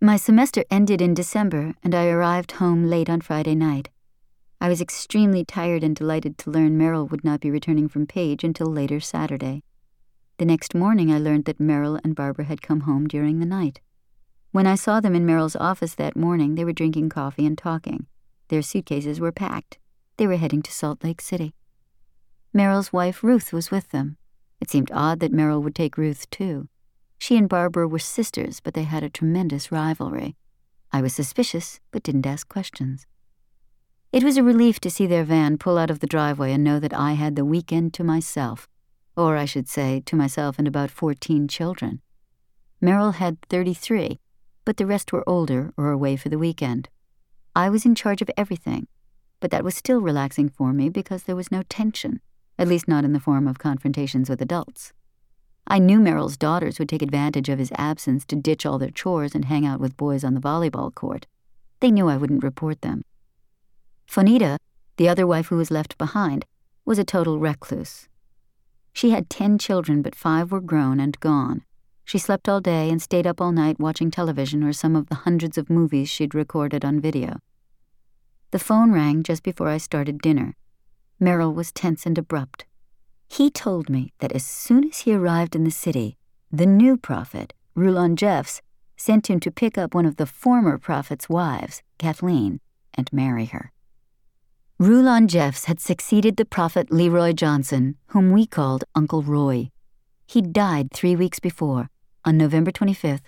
My semester ended in December, and I arrived home late on Friday night. I was extremely tired and delighted to learn Merrill would not be returning from Page until later Saturday. The next morning I learned that Merrill and Barbara had come home during the night. When I saw them in Merrill's office that morning, they were drinking coffee and talking. Their suitcases were packed. They were heading to Salt Lake City. Merrill's wife, Ruth, was with them. It seemed odd that Merrill would take Ruth, too. She and Barbara were sisters, but they had a tremendous rivalry. I was suspicious, but didn't ask questions. It was a relief to see their van pull out of the driveway and know that I had the weekend to myself, or I should say, to myself and about 14 children. Merrill had 33, but the rest were older or away for the weekend. I was in charge of everything, but that was still relaxing for me because there was no tension, at least not in the form of confrontations with adults. I knew Merrill's daughters would take advantage of his absence to ditch all their chores and hang out with boys on the volleyball court. They knew I wouldn't report them. Fonita, the other wife who was left behind, was a total recluse. She had 10 children, but 5 were grown and gone. She slept all day and stayed up all night watching television or some of the hundreds of movies she'd recorded on video. The phone rang just before I started dinner. Merrill was tense and abrupt. He told me that as soon as he arrived in the city, the new prophet, Rulon Jeffs, sent him to pick up one of the former prophet's wives, Kathleen, and marry her. Rulon Jeffs had succeeded the prophet Leroy Johnson, whom we called Uncle Roy. He'd died 3 weeks before, on November 25,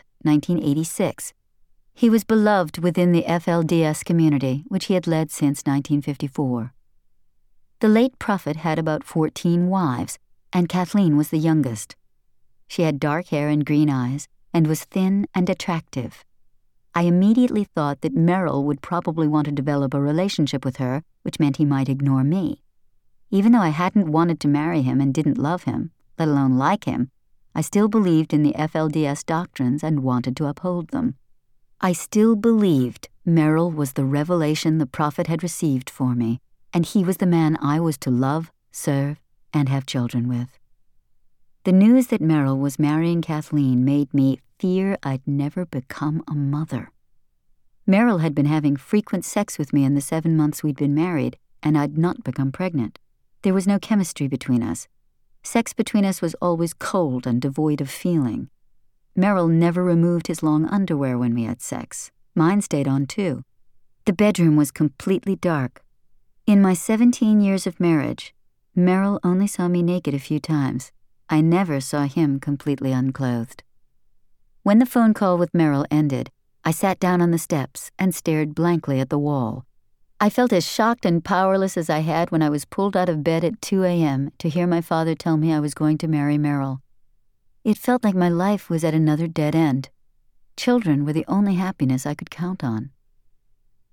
1986. He was beloved within the FLDS community, which he had led since 1954. The late prophet had about 14 wives, and Kathleen was the youngest. She had dark hair and green eyes, and was thin and attractive. I immediately thought that Merrill would probably want to develop a relationship with her, which meant he might ignore me. Even though I hadn't wanted to marry him and didn't love him, let alone like him, I still believed in the FLDS doctrines and wanted to uphold them. I still believed Merrill was the revelation the prophet had received for me, and he was the man I was to love, serve, and have children with. The news that Merrill was marrying Kathleen made me fear I'd never become a mother. Merrill had been having frequent sex with me in the 7 months we'd been married, and I'd not become pregnant. There was no chemistry between us. Sex between us was always cold and devoid of feeling. Merrill never removed his long underwear when we had sex. Mine stayed on, too. The bedroom was completely dark. In my 17 years of marriage, Merrill only saw me naked a few times. I never saw him completely unclothed. When the phone call with Merrill ended, I sat down on the steps and stared blankly at the wall. I felt as shocked and powerless as I had when I was pulled out of bed at 2 a.m. to hear my father tell me I was going to marry Merrill. It felt like my life was at another dead end. Children were the only happiness I could count on.